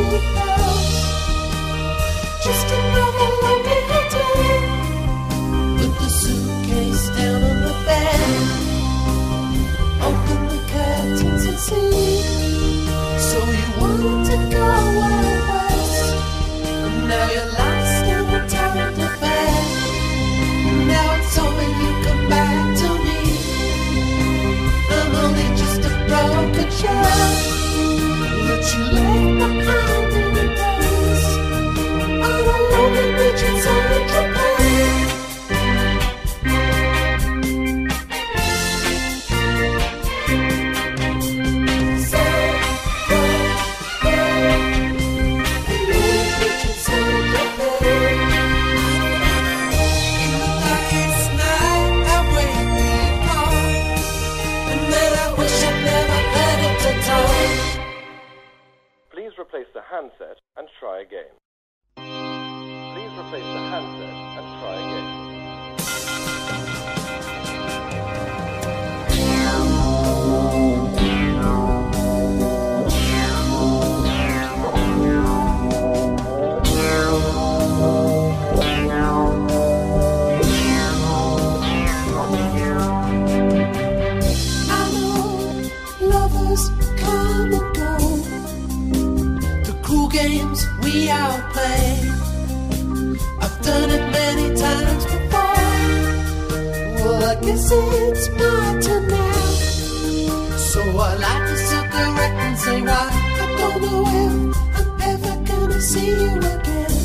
house. Just another lonely day. Put the suitcase down on the bed. Open the curtains and see. So you wanted to go out west. Now you're lost in a terrible bed. Now it's over, you come back to me. I'm only just a broken shell that you left behind in the days. On a lonely beach in Saint Tropez. Please replace the handset and try again. Please replace the handset and try again. I know lovers come and go. The cruel games we outplay. I've done it many times before. Well, I guess it's my turn now. So I light a cigarette and say, why? I don't know if I'm ever gonna see you again.